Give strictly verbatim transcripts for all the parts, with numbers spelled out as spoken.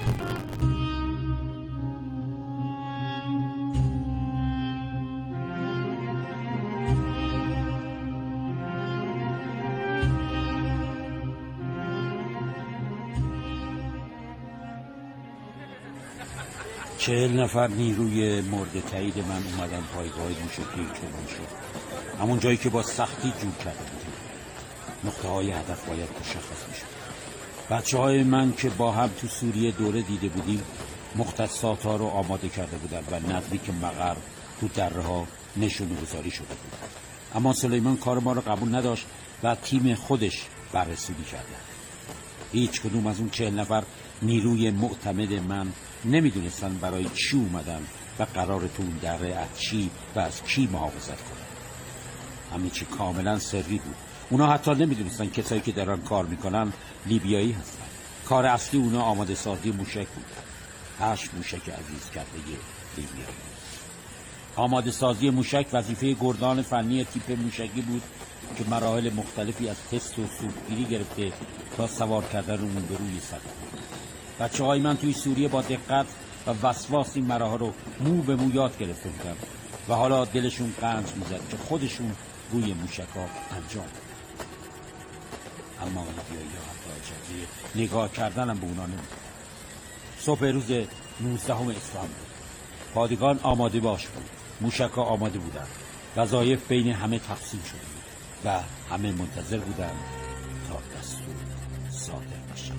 چهل نفر نیروی مورد تایید من اومدن پایگاه موشکی کرمانشاه، همون جایی که با سختی جور کرده بودیم. نقطه های هدف باید مشخص میشد. بچه های من که با هم تو سوریه دوره دیده بودیم مختصات ها رو آماده کرده بودن و نزدیک مقر تو دره ها نشون گذاری شده بود. اما سلیمان کار ما رو قبول نداشت و تیم خودش بررسی کرده. هیچ کدوم از اون چهل نفر نیروی معتمد من نمیدونستن برای چی اومدن و قرار تو اون دره از چی و از کی محافظت کنن. همه چی کاملا سری بود. اونا حتی نمیدونستن کسایی که دارن کار میکنن لیبیایی هستن. کار اصلی اونا آماده سازی موشک بود. هشت موشک عزیز کرده لیبیایی. آماده سازی موشک وظیفه گردان فنی تیپ موشکی بود که مراحل مختلفی از تست و سوختگیری گرفته تا سوار کردن اون به روی سطح. بچه های من توی سوریه با دقت و وسواس این مراحل رو مو به مو یاد گرفته بودن و حالا دلشون قنج میزد که خودشون روی موشکا انجام بدن. اما لیبیایی ها حتی اجازه نگاه کردن هم به اونا نمیدن. صبح روز نوزدهم اسفند بود. پادگان آماده باش بود. موشکا آماده بودن. وظایف بین همه تقسیم شده بود و همه منتظر بودن تا دستور صادر بشه.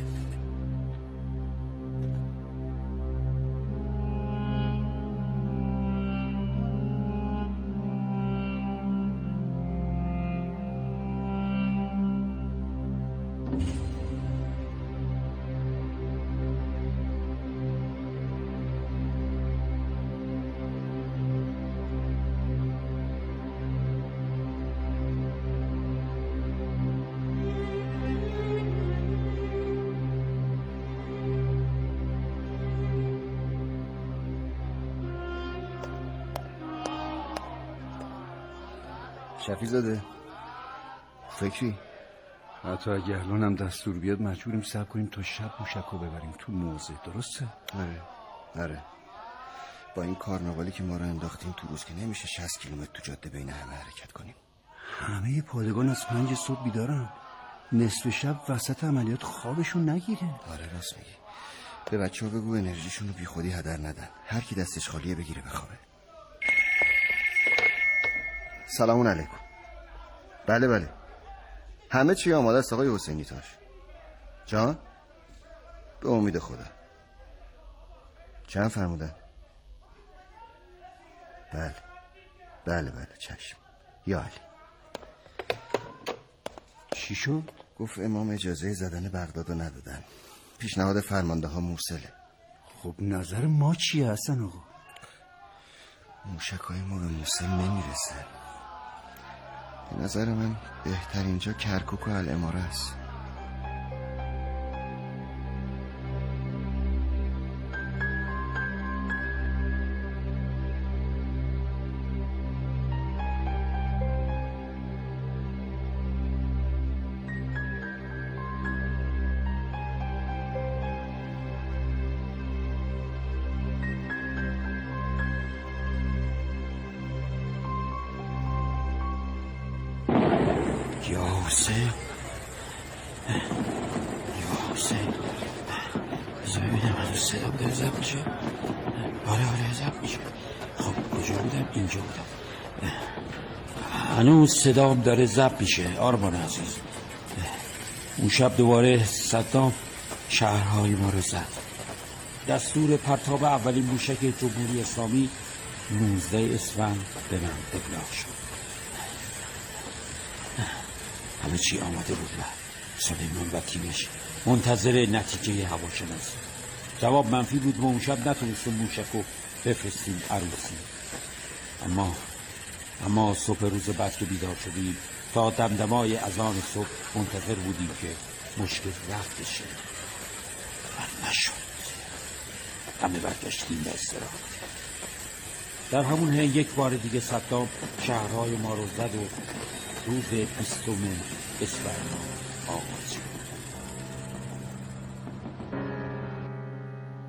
شفیع زاده فکری؟ حتی اگه الان هم دستور بیاد مجبوریم صبر کنیم تا شب موشکو ببریم تو موزه. درسته؟ آره آره با این کارناوالی که ما رو انداختیم تو روز که نمیشه شصت کیلومتر تو جاده بین همه حرکت کنیم. همه پادگان از پنج صبح بیدارن. نصف شب وسط عملیات خوابشون نگیره. آره راست میگی. به بچه ها بگو انرژیشون رو بی خودی هدر ندن. هر کی دستش خالیه بگیره بخوابه. سلام علیکم. بله بله همه چی آماده است آقای حسینی تاش. جان؟ به امید خدا. چند فرمودن؟ بله بله بله چشم. یا علی. چی شد؟ گفت امام اجازه زدن بغداد رو ندادن. پیشنهاد فرمانده ها مرسله. خب نظر ما چیه حسن آقا؟ موشک های ما به موسل نمیرسه. به نظر من بهترین جا کرکوک و الاماره است. یا حسین یا حسین بذار ببینم هنوز صدا بوده ضبط میشه. آره آره ضبط میشه. خب کجا بودم؟ اینجا بودم. هنوز صدام داره ضبط میشه. آرمان عزیز اون شب دوباره صدام شهرهای ما رو زد. دستور پرتاب اولین موشک جمهوری اسلامی نوزده اسفند به من ابلاغ شد. همه چی آماده بود و سلیمان و تیمش منتظر نتیجه هواشناسی. جواب منفی بود و اون شب نتونستیم موشک رو بفرستیم عروسی. اما اما صبح روز بعد که بیدار شدیم تا دمدمای اذان صبح منتظر بودیم که مشکل رفت بشه و نشد. همه برگشتیم به استراحت. در همون حین یک بار دیگه صدام شهرهای ما رو زد و روز بیستم اسفند آغاز شد.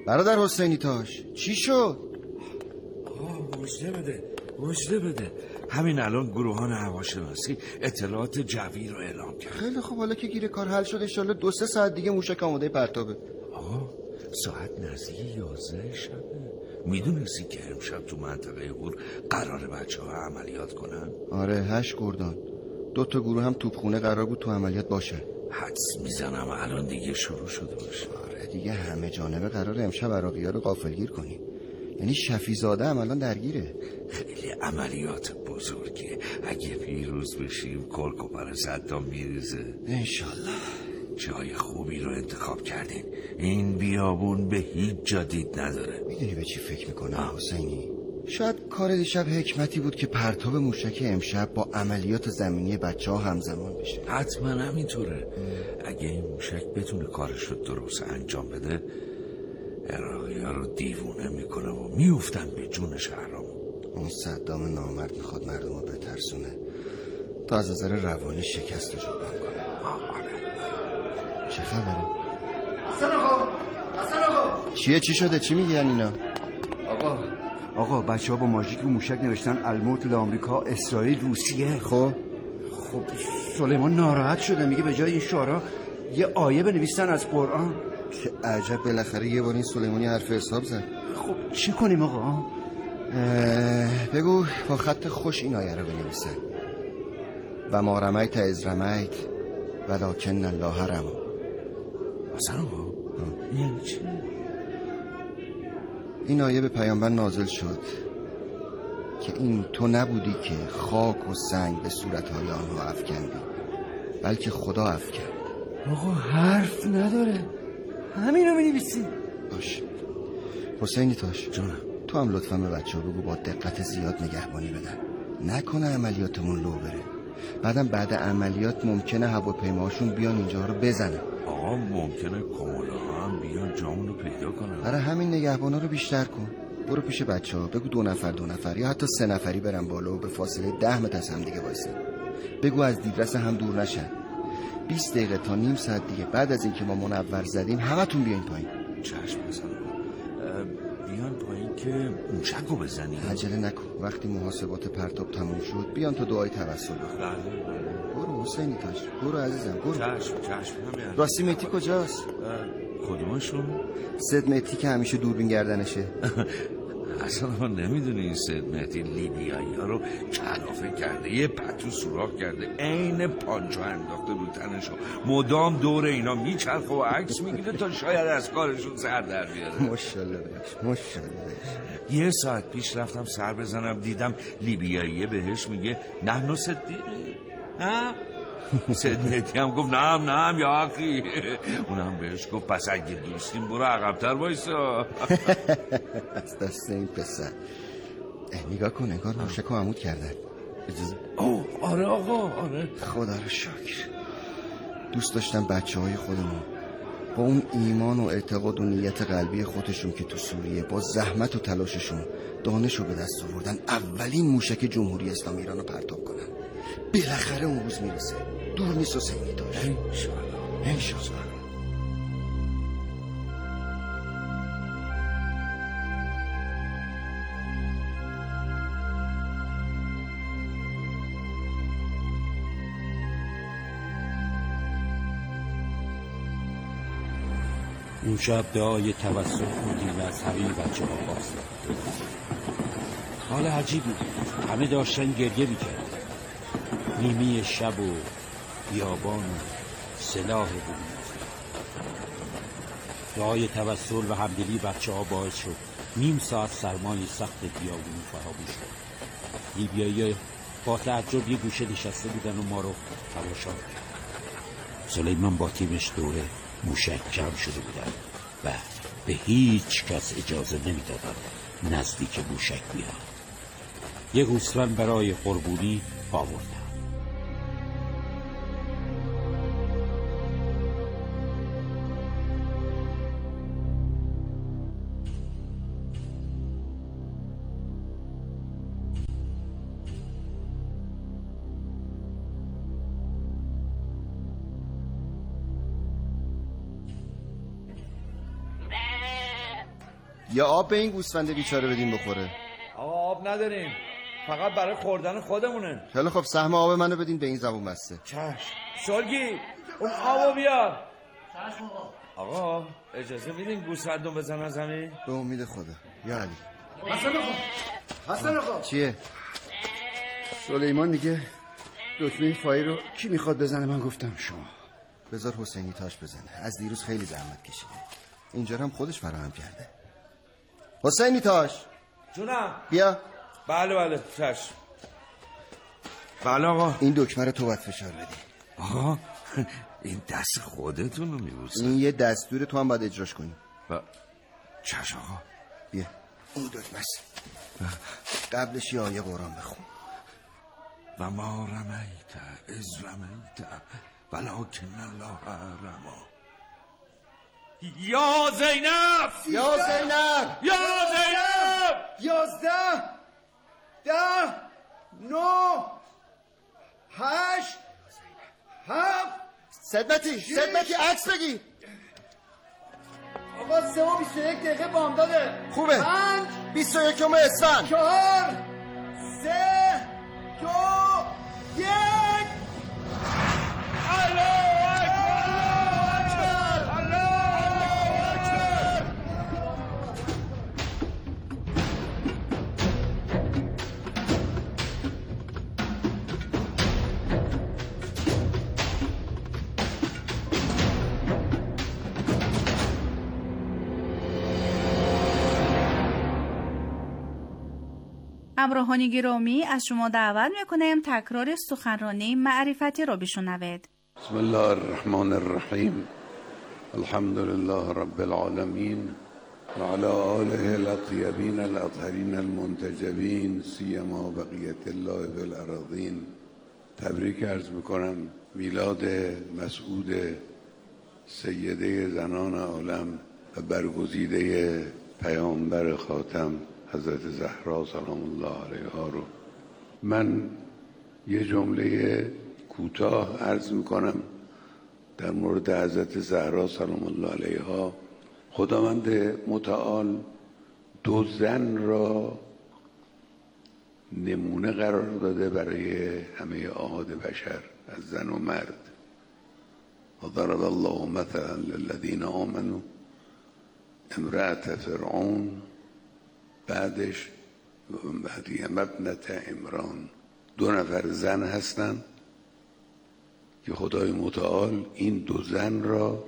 برادر حسینی تاش چی شد؟ آه مجده بده مجده بده. همین الان گروهان هواشناسی اطلاعات جوی رو اعلام کرد. خیلی خوب، حالا که گیر کار حل شد انشالله دو سه ساعت دیگه موشک آماده پرتابه. آه ساعت نزدیک یازده شبه. میدونستی که امشب تو منطقه هور قرار بچه ها عملیات کنن؟ آره هشت گردان. دو تا گروه هم توپخونه قرار بود تو عملیات باشن. حدس میزنم الان دیگه شروع شده باشه. آره دیگه همه جانبه قرار امشب عراقی‌ها رو غافلگیر کنیم. یعنی شفیزاده هم الان درگیره. خیلی عملیات بزرگه. اگه پیروز بشیم کلکوپر صدام میریزه انشالله. جای خوبی رو انتخاب کردین. این بیابون به هیچ جا دید نداره. میدونی به چی فکر میکنم حسینی؟ شاید کار دیشب حکمتی بود که پرتاب موشک امشب با عملیات زمینی بچه ها همزمان بشه. حتما همینطوره. اگه این موشک بتونه کارش رو درست انجام بده عراقی ها رو دیوونه میکنه و میفتن به جون شهرام. اون صدام نامرد میخواد مردم رو بترسونه تا از نظر روانی شکست رو جبران کنه. چه خبره؟ حسن آقا حسن آقا چیه چی شده چی میگن اینا؟ آقا آقا بچه ها با ماژیک رو موشک نوشتن الموت لآمریکا اسرائیل روسیه. خب خب سلیمان ناراحت شده میگه به جای این شعرها یه آیه بنویسن از قرآن. چه عجب، بالاخره یه بار این سلیمانی حرف حساب زد. خب چی کنیم آقا؟ بگو با خط خوش این آیه رو بنویسن. و ما رمیت از رمیت ولکن الله رمی. حسن آقا یعنی چی؟ این آیه به پیامبر نازل شد که این تو نبودی که خاک و سنگ به صورتهای آنها افکندی، بلکه خدا افکند. آقا حرف نداره، همین رو بنویسی. باش حسینی تاش جانم. تو هم لطفا به بچه ها بگو با دقت زیاد نگهبانی بدن، نکنه عملیاتمون لو بره. بعدم بعد عملیات ممکنه هواپیماهاشون بیان اینجا رو بزنن. آقا ممکنه کمولا هم بیان جامون رو پیدا کنن. برای همین نگهبانا رو بیشتر کن. برو پیش بچه ها بگو دو نفر دو نفر یا حتی سه نفری برن بالا و به فاصله ده متر از هم دیگه وایسن. بگو از دیدرس هم دور نشن. بیست دقیقه تا نیم ساعت دیگه بعد از اینکه ما منور زدیم همتون بیاین پایین. چشم حسن آقا. بیان پایین که موشک رو بزنیم. عجله نکن، وقتی محاسبات پرتاب تموم شد بیان تا دعای توسل بخون. برو حسینی تاش، برو عزیزم برو. چشم چشم. راستی مهدی کجاست؟ کدومشون؟ سید مهدی که همیشه دوربین گردنشه. اصلا ما نمیدونی این سید مهدی لیبیایی ها رو کلافه کرده، یه پتو سوراخ کرده، عین پانچو انداخته رو تنشو، مدام دور اینا میچرخه و عکس میگیره تا شاید از کارشون سر در بیاره. ماشاءالله بهش ماشاءالله بهش. یه ساعت پیش رفتم سر بزنم دیدم لیبیایی بهش میگه نحن صدیقی. ها؟ سید مهدی هم گفت نام نام یا اخی. اونم بهش گفت پس اگه دوستیم برو عقب‌تر وایسا. از دست این پسر. نگاه کن انگار موشک رو عمود کردن. اوه آره آقا آره. خدا رو شکر. دوست داشتم بچه های خودمون با اون ایمان و اعتقاد و نیت قلبی خودشون که تو سوریه با زحمت و تلاششون دانش رو به دست آوردن اولین موشک جمهوری اسلامی ایران رو پرتاب کنن. بالاخره اون روز میرسه، دور نیست حسینی تاش. انشالله انشالله. اون شب دعای توسل خوندیم و از همه بچه ها خواستم. حال عجیبی بود، همه داشتن گریه میکرد. نیمی شب و بیابان و سلاح بود. دعای توسل و همدلی بچه ها باعث شد نیم ساعت سرمای سخت بیابونی فراموش شد. لیبیایی با تعجب یه گوشه نشسته بودن و ما رو تماشا می‌کردن. سلیمان با تیمش دوره موشک جمع شده بودن و به هیچ کس اجازه نمیدادن نزدیک موشک بیاد. یه گوسفند برای قربونی آوردن. یا آب به این گوسفند بیچاره بدیم بخوره؟ آقا آب نداریم، فقط برای خوردن خودمونه. خیلی خب سهم آب منو بدین به این زبون بسته. چشم. سلگی اون آبو بیار. چشم آقا. آقا اجازه میدین گوسفندو بزنن زمین؟ به امید خدا. یا علی. حسن آقا حسن آقا چیه؟ سلیمان دیگه دکمه فایی رو کی میخواد بزنه؟ من گفتم شما. بذار حسینی تاش بزنه، از دیروز خیلی زحمت کشیده، اینجا هم خودش فراهم کرده. حسینی تاش جونم. بیا. بله بله چشم. بله آقا. این دکمه رو تو باید فشار بدی. آقا این دست خودتون رو میبوسه. این یه دستور، تو هم باید اجراش کنی. و چشم آقا. بیا این دکمه است، قبلش یه آیه قرآن بخون. و ما رمیت از رمیت ولکن الله رما. یا زینب یا زینب یا زینب. یازده ده نو هشت هفت. صدمتی صدمتی عکس بگی. آقا سه و بیست و یک دقیقه بامداده. خوبه. پنج بیست و یکم اسفند. چهار سه دو یک. همراهان گرامی، از شما دعوت میکنیم تکرار سخنرانی معرفتی را بشنوید. بسم الله الرحمن الرحیم. الحمد لله رب العالمین و علی آله الاطیبین الاطهرین المنتجبین سیما بقیت الله فی الارضین. تبریک عرض میکنم میلاد مسعود سیده زنان عالم و برگزیده پیامبر خاتم حضرت زهرا سلام الله علیها رو. من یه جمله کوتاه عرض میکنم در مورد حضرت زهرا سلام الله علیها. خداوند متعال دو زن را نمونه قرار داده برای همه احاد بشر، از زن و مرد. و ضرب الله مثلا للذین آمنوا امرأة فرعون، بعدش مریم ابنت عمران. دو نفر زن هستن که خدای متعال این دو زن را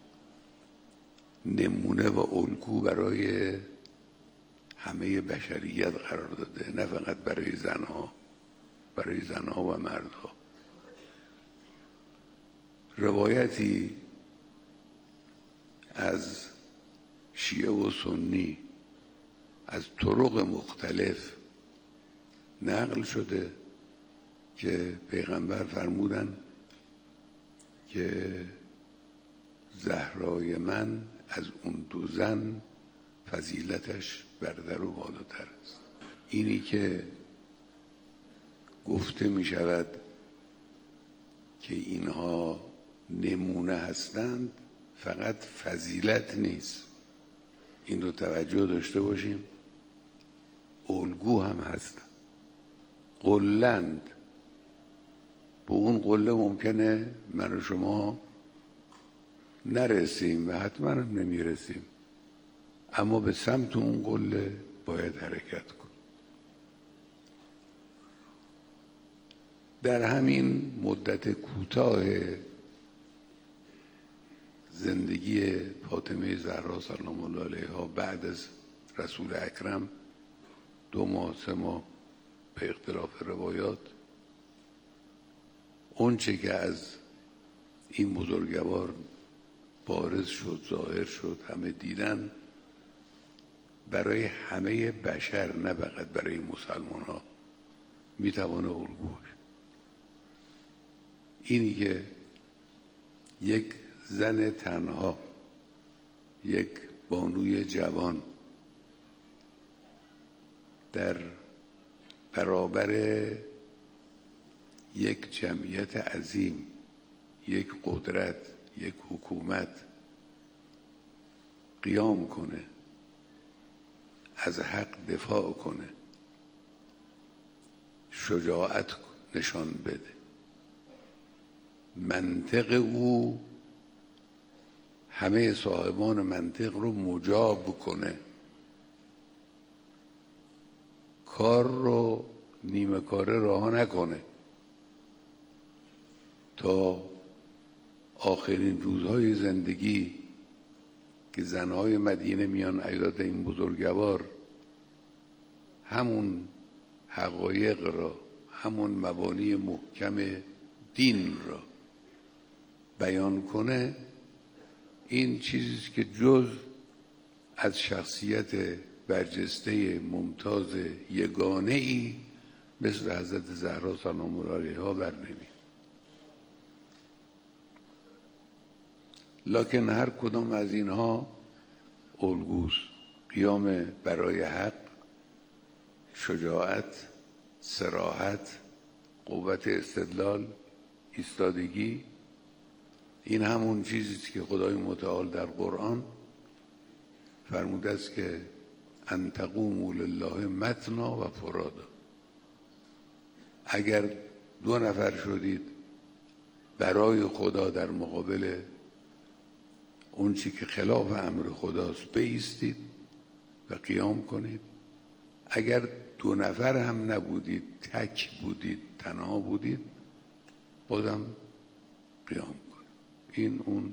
نمونه و الگو برای همه بشریت قرار داده، نه فقط برای زنها، برای زنها و مردها. روایتی از شیعه و سنی از طرق مختلف نقل شده که پیغمبر فرمودن که زهرای من از اون دو زن فضیلتش برتر و بالاتر است. اینی که گفته می شود که اینها نمونه هستند فقط فضیلت نیست، این رو توجه داشته باشیم، الگو هم هستند. قلند، به اون قله ممکنه من و شما نرسیم و حتما هم نمیرسیم، اما به سمت اون قله باید حرکت کن. در همین مدت کوتاه زندگی فاطمه زهرا سلام الله علیها بعد از رسول اکرم، دو ماه سه ماه به اختلاف روایات، اون چه که از این بزرگوار بارز شد، ظاهر شد، همه دیدن، برای همه بشر نه فقط برای مسلمان ها میتوانه الگو باشه. اینی که یک زن تنها، یک بانوی جوان در برابر یک جمعیت عظیم، یک قدرت، یک حکومت قیام کنه از حق دفاع کنه، شجاعت نشان بده. منطق او همه صاحبان منطق رو مجاب کنه، کار رو نیمه کاره رها نکنه تا آخرین روزهای زندگی که زنهای مدینه میان عیادت این بزرگوار همون حقایق را، همون مبانی محکم دین را بیان کنه. این چیزی که جز از شخصیت برجسته ممتاز یگانه ای مثل حضرت زهرا سلام الله علیها بر نمیاد. لکن هر کدام از اینها الگوست: قیام برای حق، شجاعت، صراحت، قوت استدلال، ایستادگی. این همون چیزی که خدای متعال در قرآن فرموده است که ان تقوموا لله مثنا و فرادا. اگر دو نفر شدید برای خدا در مقابل اون چی که خلاف امر خداست بایستید و قیام کنید. اگر دو نفر هم نبودید، تک بودید، تنها بودید، بازم قیام کنید. این اون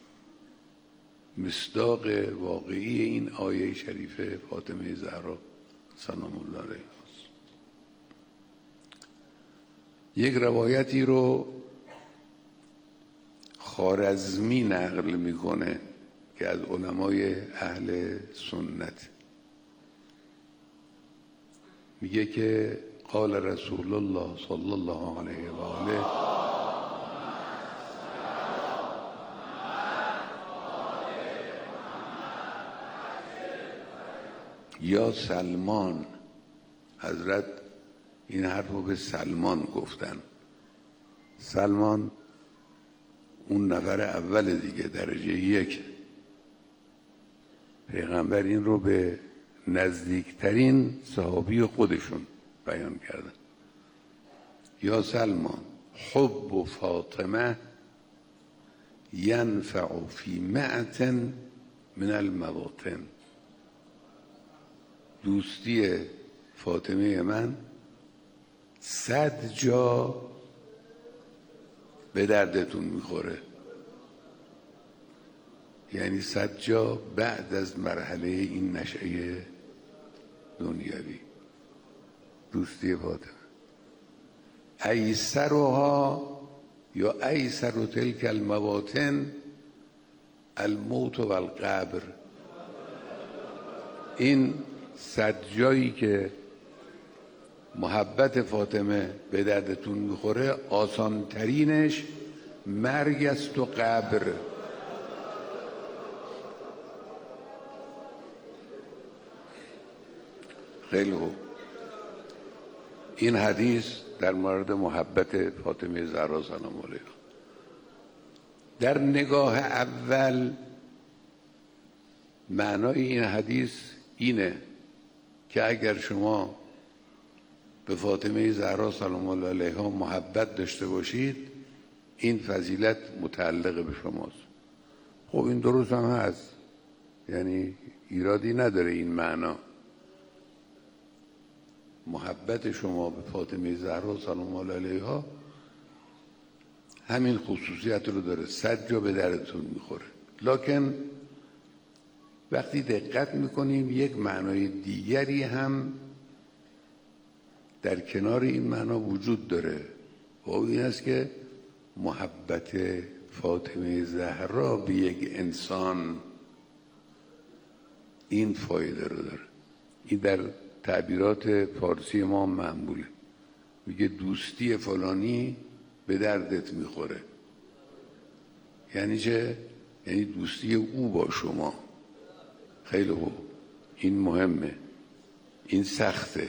مصداق واقعی این آیه شریفه فاطمه زهرا سلام الله علیها است. یک روایتی رو خوارزمی نقل میکنه که از علمای اهل سنت، میگه که قال رسول الله صلی الله علیه و آله یا سلمان. حضرت این حرف رو به سلمان گفتن. سلمان اون نفر اول دیگه، درجه یک. پیغمبر این رو به نزدیکترین صحابی خودشون بیان کردن. یا سلمان حب فاطمه ینفع فی معتن من المواطن. دوستی فاطمه من صد جا به دردتون میخوره، یعنی صد جا بعد از مرحله این نشأه دنیوی. دوستی فاطمه ایسرها یا ایسر تلک المواطن الموت و القبر. این صد جایی که محبت فاطمه به دردتون میخوره آسان ترینش مرگ است و قبر. خیلی خوب. این حدیث در مورد محبت فاطمه زهرا سلام علیها. در نگاه اول معنای این حدیث اینه که اگر شما به فاطمه زهرا سلام الله علیها محبت داشته باشید این فضیلت متعلق به شماست. خب این درست هم هست، یعنی ایرادی نداره این معنا. محبت شما به فاطمه زهرا سلام الله علیها همین خصوصیت رو داره، صد جا به دردتون میخوره. لکن وقتی دقت میکنیم یک معنای دیگری هم در کنار این معنا وجود داره و این است که محبت فاطمه زهرا به یک انسان این فایده رو داره. این در تعبیرات فارسی ما معموله، میگه دوستی فلانی به دردت میخوره. یعنی چه؟ یعنی دوستی او با شما. خیلی خوب، این مهمه، این سخته،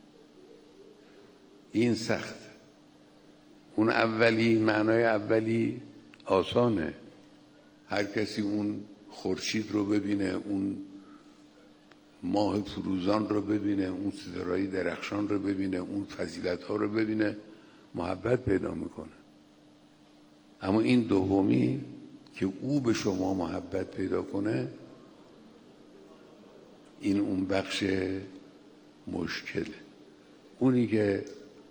این سخته. اون اولی، معنای اولی آسانه، هر کسی اون خورشید رو ببینه، اون ماه فروزان رو ببینه، اون ستاره‌های درخشان رو ببینه، اون فضیلت‌ها رو ببینه، محبت پیدا میکنه. اما این دومی که او به شما محبت پیدا کنه، این اون بخش مشکله. اونی که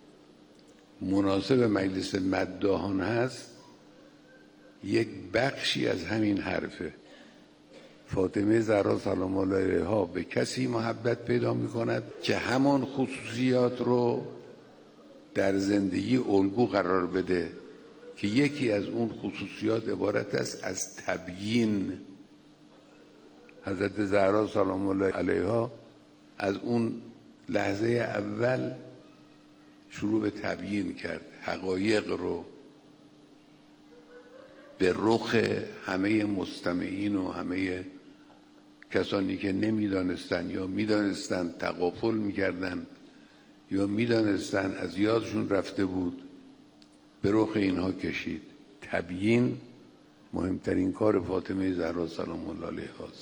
مناسب مجلس مداحان هست یک بخشی از همین حرفه. فاطمه زهرا سلام الله علیها به کسی محبت پیدا می کند که همان خصوصیات رو در زندگی الگو قرار بده که یکی از اون خصوصیات عبارت است از تبیین. حضرت زهرا سلام الله علیها از اون لحظه اول شروع به تبیین کرد، حقایق رو به رخ همه مستمعین و همه کسانی که نمیدانستن یا میدانستن تغافل میکردن یا میدانستن از یادشون رفته بود، به رخ اینها کشید. تبیین مهمترین کار فاطمه زهرا سلام الله علیها است.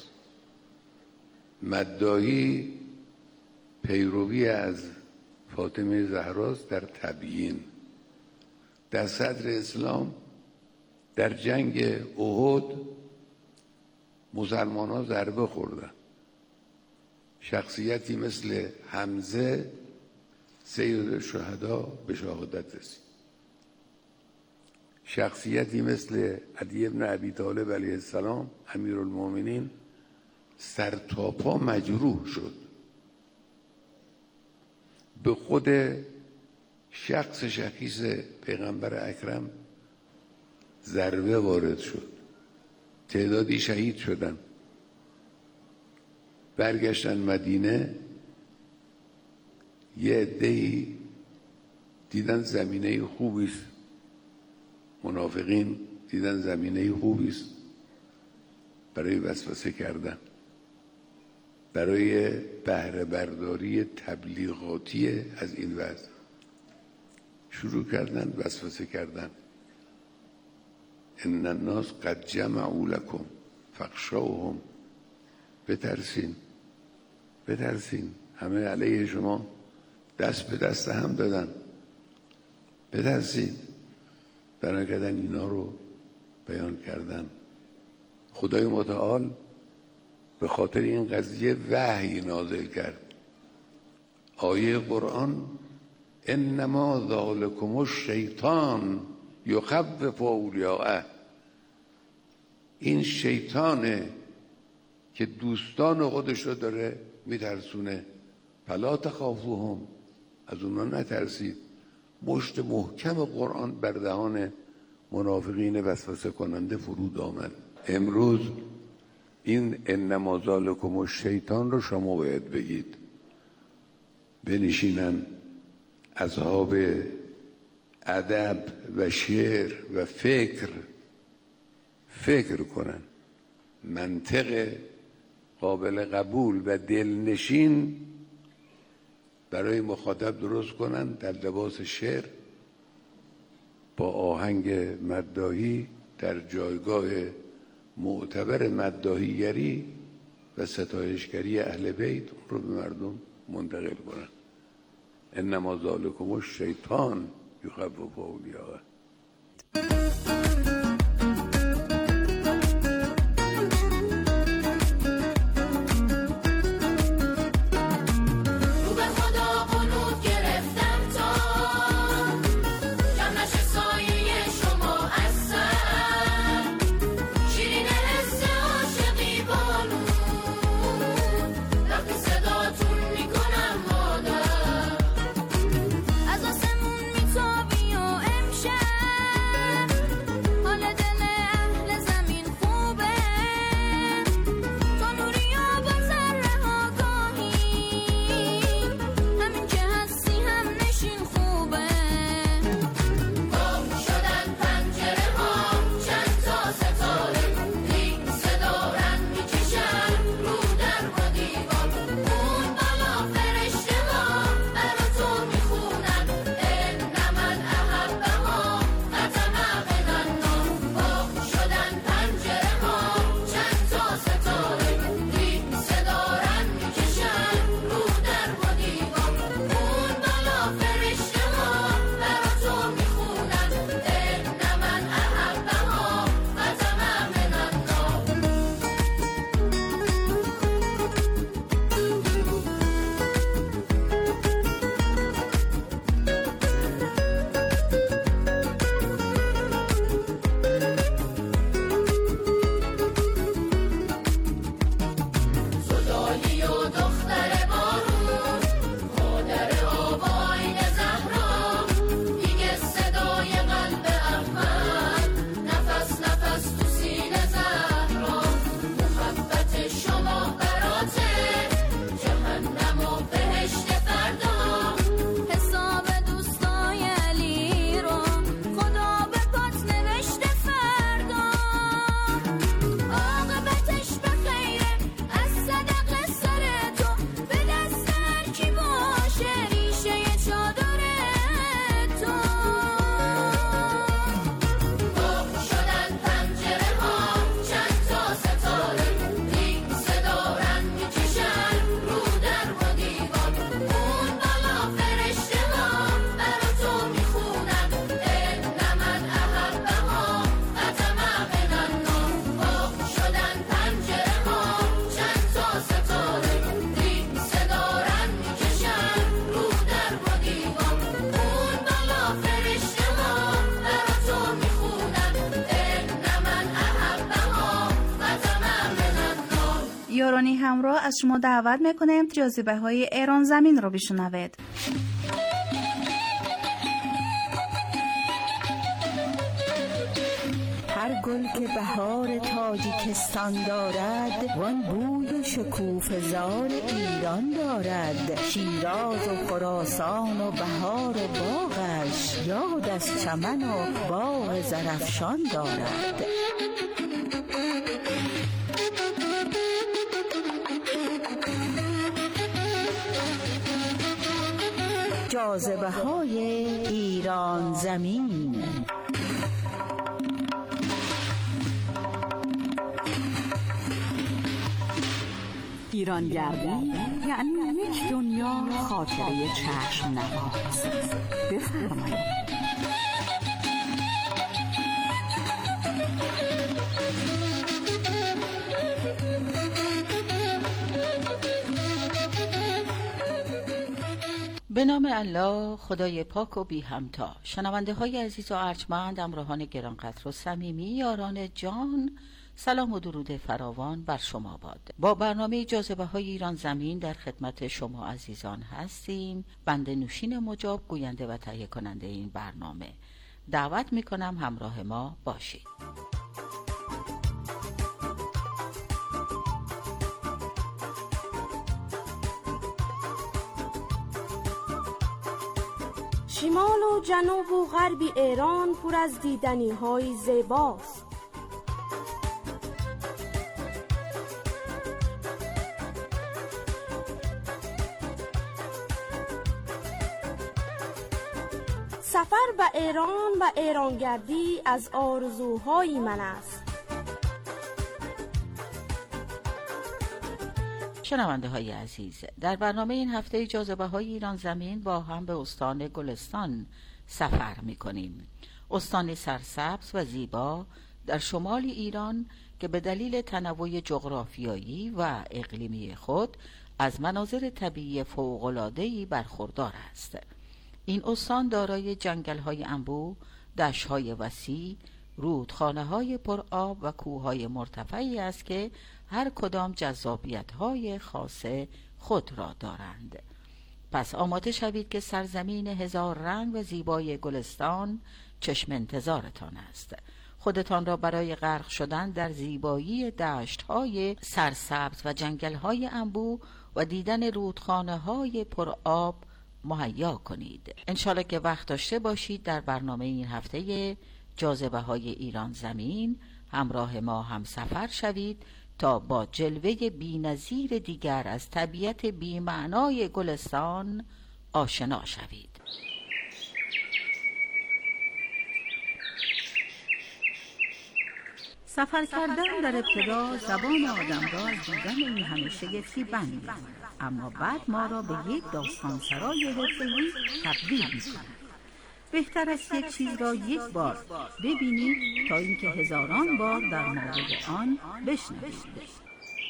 مداحی پیروی از فاطمه زهراست در تبیین. در صدر اسلام در جنگ احد مسلمان ها ضربه خوردن. شخصیتی مثل حمزه سید الشهدا به شهادت رسید. شخصیتی مثل علی بن ابی طالب علیه السلام امیرالمومنین سر تا پا مجروح شد. به خود شخص شخیص پیغمبر اکرم ضربه وارد شد. تعدادی شهید شدن. برگشتن مدینه، یه عده‌ای دیدن زمینه خوبی است. منافقین دیدن زمینه خوبی است برای وسوسه کردن، برای بهره برداری تبلیغاتی از این وضع شروع کردن وسوسه کردن. ان الناس قد جمعوا لكم فاخشوهم، بترسین بترسین، همه علیه شما دست به دست هم دادن، بترسین. بنا کردن اینا رو بیان کردن. خدای متعال به خاطر این قضیه وحی نازل کرد. آیه قرآن انما ذالکم الشیطان یخوف اولیاءه، این شیطانه که دوستان خودش رو داره میترسونه. فلا تخافوهم، از اونا نترسید. مشت محکم قرآن بر دهان منافقین وسوسه کننده فرود آمد. امروز این انما ذالکم الشیطان رو شما باید بگید. بنشینن اصحاب ادب و شعر و فکر فکر کنن، منطق قابل قبول و دلنشین برای مخاطب درست کنن در لباس شعر، با آهنگ مداحی در جایگاه معتبر مداحیگری و ستایشگری اهل بیت، اون رو به مردم منتقل کنن. انما ذالکم الشیطان یخوف اولیاءه. از آسمون میتابی و امشب یارانی همراه از شما دعوت میکنیم جاذبه های ایران زمین رو بشنوید. هر گل که بهار تاجیکستان دارد، وان بوی شکوفه زار ایران دارد. شیراز و خراسان و بهار باغش، یاد از چمن و باغ زرفشان دارد. جاذبه های ایران زمین. ایرانگردی یعنی یک دنیا خاطره چشم نواز. بفرمایید. به نام الله خدای پاک و بی همتا. شنونده های عزیز و ارجمند، همراهان گرانقدر و صمیمی، یاران جان، سلام و درود فراوان بر شما باد. با برنامه جاذبه های ایران زمین در خدمت شما عزیزان هستیم. بنده نوشین مجاب، گوینده و تهیه کننده این برنامه. دعوت میکنم همراه ما باشید. شمال و جنوب و غرب ایران پر از دیدنی های زیباست. سفر به ایران و ایرانگردی از آرزوهای من است. شنونده های عزیز، در برنامه این هفته جاذبه های ایران زمین با هم به استان گلستان سفر می کنیم. استانی سرسبز و زیبا در شمال ایران که به دلیل تنوع جغرافیایی و اقلیمی خود از مناظر طبیعی فوق‌العاده‌ای برخوردار است. این استان دارای جنگل‌های انبوه، دشت‌های وسیع، رودخانه‌های پرآب و کوه‌های مرتفعی است که هر کدام جذابیت‌های خاص خود را دارند. پس آماده شوید که سرزمین هزار رنگ و زیبای گلستان چشم انتظارتان است. خودتان را برای غرق شدن در زیبایی دشت‌های سرسبز و جنگل‌های انبوه و دیدن رودخانه‌های پرآب مهیا کنید. انشالله که وقت داشته باشید در برنامه این هفته جاذبه های ایران زمین همراه ما هم سفر شوید تا با جلوه بی‌نظیر دیگر از طبیعت بی‌معنای گلستان آشنا شوید. سفر کردن در ابتدا زبان آدم را از دیدن این همه شگفتی بند می‌زند، اما بعد ما را به یک داستان سرای حرفه‌ای تبدیل می‌کند. بهتر است یک چیز را یک بار ببینید تا اینکه هزاران بار در مورد آن بشنوید.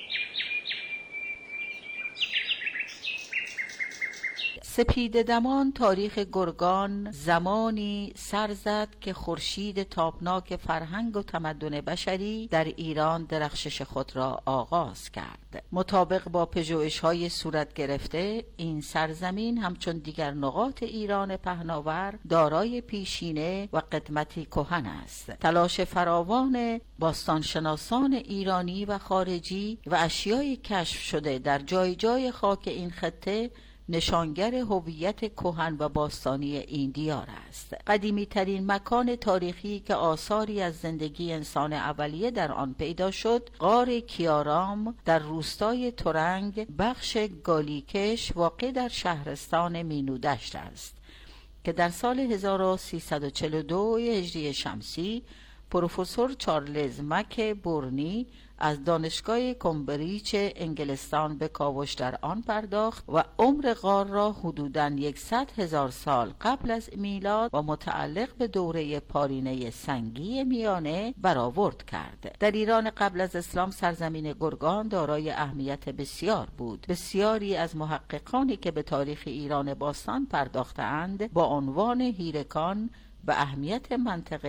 سپید دمان تاریخ گرگان زمانی سر زد که خورشید تابناک فرهنگ و تمدن بشری در ایران درخشش خود را آغاز کرد. مطابق با پژوهش‌های صورت گرفته، این سرزمین همچون دیگر نقاط ایران پهناور دارای پیشینه و قدمتی کهن است. تلاش فراوان باستانشناسان ایرانی و خارجی و اشیای کشف شده در جای جای خاک این خطه نشانگر هویت کهن و باستانی این دیار است. قدیمی ترین مکان تاریخی که آثاری از زندگی انسان اولیه در آن پیدا شد، غار کیارام در روستای ترنگ بخش گالیکش واقع در شهرستان مینودشت است که در سال هزار و سیصد و چهل و دو هجری شمسی پروفسور چارلز مک بورنی از دانشگاه کمبریج انگلستان به کاوش در آن پرداخت و عمر غار را حدوداً یکصد هزار سال قبل از میلاد و متعلق به دوره پارینه سنگی میانه برآورد کرد. در ایران قبل از اسلام سرزمین گرگان دارای اهمیت بسیار بود. بسیاری از محققانی که به تاریخ ایران باستان پرداختند با عنوان هیرکان به اهمیت منطقه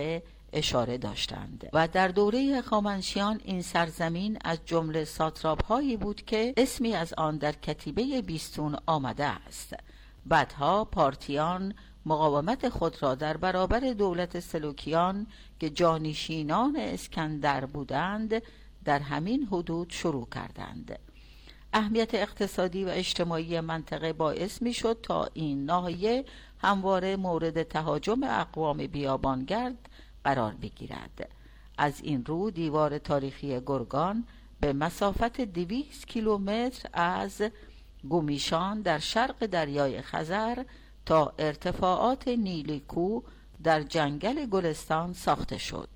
اشاره داشتند و در دوره هخامنشیان این سرزمین از جمله ساتراپ‌هایی بود که اسمی از آن در کتیبه بیستون آمده است. بعدها پارتیان مقاومت خود را در برابر دولت سلوکیان که جانشینان اسکندر بودند در همین حدود شروع کردند. اهمیت اقتصادی و اجتماعی منطقه باعث می شد تا این ناحیه همواره مورد تهاجم اقوام بیابانگرد قرار بگیرد. از این رو دیوار تاریخی گرگان به مسافت دویست کیلومتر از گومیشان در شرق دریای خزر تا ارتفاعات نیلیکو در جنگل گلستان ساخته شد.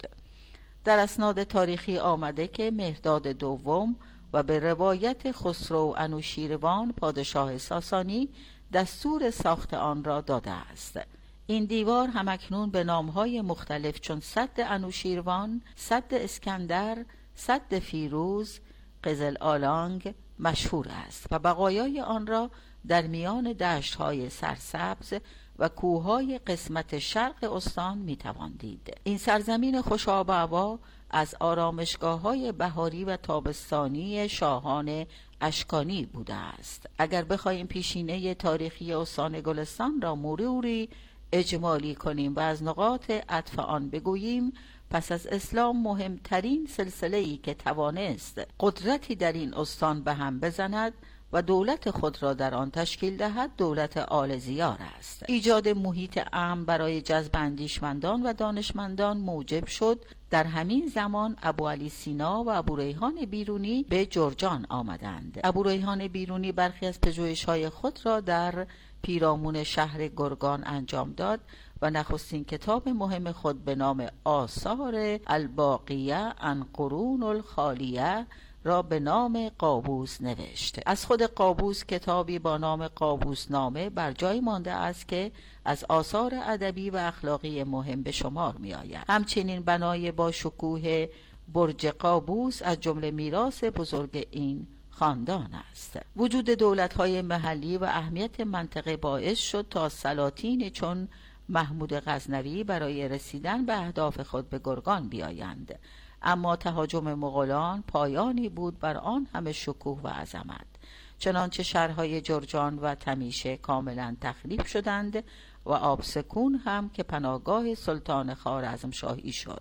در اسناد تاریخی آمده که مهرداد دوم و به روایت خسرو انوشیروان پادشاه ساسانی دستور ساخت آن را داده است. این دیوار همکنون به نامهای مختلف چون سد انوشیروان، سد اسکندر، سد فیروز، قزل آلانگ مشهور است و بقایای آن را در میان دشت‌های سرسبز و کوههای قسمت شرق استان می‌توان دید. این سرزمین خوش‌آب و هوا از آرامشگاه‌های بهاری و تابستانی شاهان اشکانی بوده است. اگر بخواهیم پیشینه تاریخی استان گلستان را مروری اجمالی کنیم و از نقاط عطف آن بگوییم، پس از اسلام مهمترین سلسله‌ای که توانست قدرتی در این استان به هم بزند و دولت خود را در آن تشکیل دهد دولت آل زیار است. ایجاد محیط امن برای جذب اندیشمندان و دانشمندان موجب شد در همین زمان ابو علی سینا و ابو ریحان بیرونی به جرجان آمدند. ابو ریحان بیرونی برخی از پژوهش‌های خود را در پیرامون شهر گرگان انجام داد و نخستین کتاب مهم خود به نام آثار الباقیه عن قرون الخالیه را به نام قابوس نوشت. از خود قابوس کتابی با نام قابوس نامه بر جای مانده است که از آثار ادبی و اخلاقی مهم به شمار می آید. همچنین بنای با شکوه برج قابوس از جمله میراث بزرگ این خاندان است. وجود دولت‌های محلی و اهمیت منطقه باعث شد تا سلاطین چون محمود غزنوی برای رسیدن به اهداف خود به گرگان بیایند. اما تهاجم مغولان پایانی بود بر آن همه شکوه و عظمت. چنانچه شهرهای جرجان و تمیشه کاملا تخریب شدند و آبسکون هم که پناهگاه سلطان خوارزمشاهی شد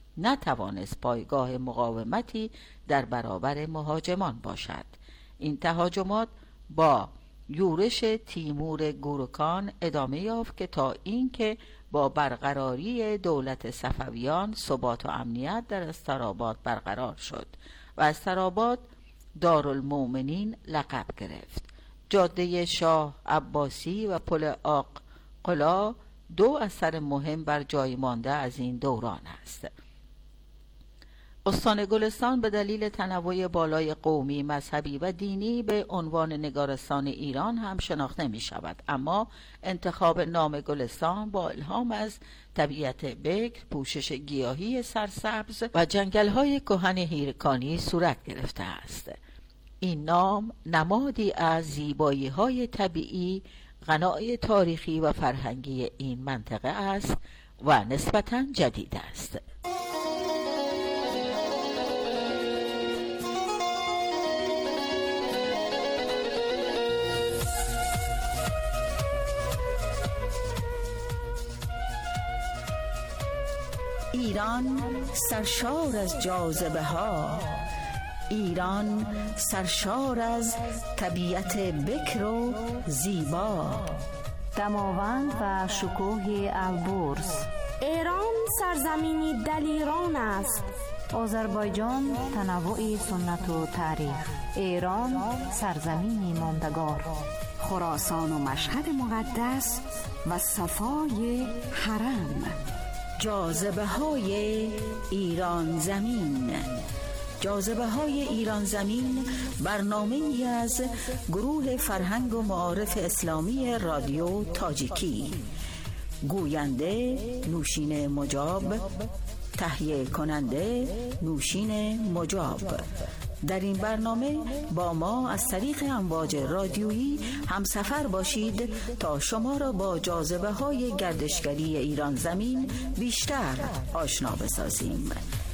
نتوانست پایگاه مقاومتی در برابر مهاجمان باشد. این تهاجمات با یورش تیمور گورکان ادامه یافت که تا اینکه با برقراری دولت صفویان ثبات و امنیت در استراباد برقرار شد و استراباد دارالمومنین لقب گرفت. جاده شاه عباسی و پل آق قلا دو اثر مهم بر جای مانده از این دوران است. استان گلستان به دلیل تنوع بالای قومی، مذهبی و دینی به عنوان نگارستان ایران هم شناخته می شود، اما انتخاب نام گلستان با الهام از طبیعت بکر، پوشش گیاهی سرسبز و جنگل‌های کهن هیرکانی صورت گرفته است. این نام نمادی از زیبایی‌های طبیعی، غنای تاریخی و فرهنگی این منطقه است و نسبتاً جدید است. ایران سرشار از جاذبه ها، ایران سرشار از طبیعت بکر و زیبا، دماوند و شکوه البرز. ایران سرزمینی دلیران است. آذربایجان تنوع سنت و تاریخ. ایران سرزمینی ماندگار. خراسان و مشهد مقدس و صفای حرم. جاذبه های ایران زمین. جاذبه های ایران زمین برنامه ای از گروه فرهنگ و معارف اسلامی رادیو تاجیکی. گوینده نوشین مجاب، تهیه کننده نوشین مجاب، در این برنامه با ما از طریق امواج رادیویی همسفر باشید تا شما را با جاذبه های گردشگری ایران زمین بیشتر آشنا بسازیم.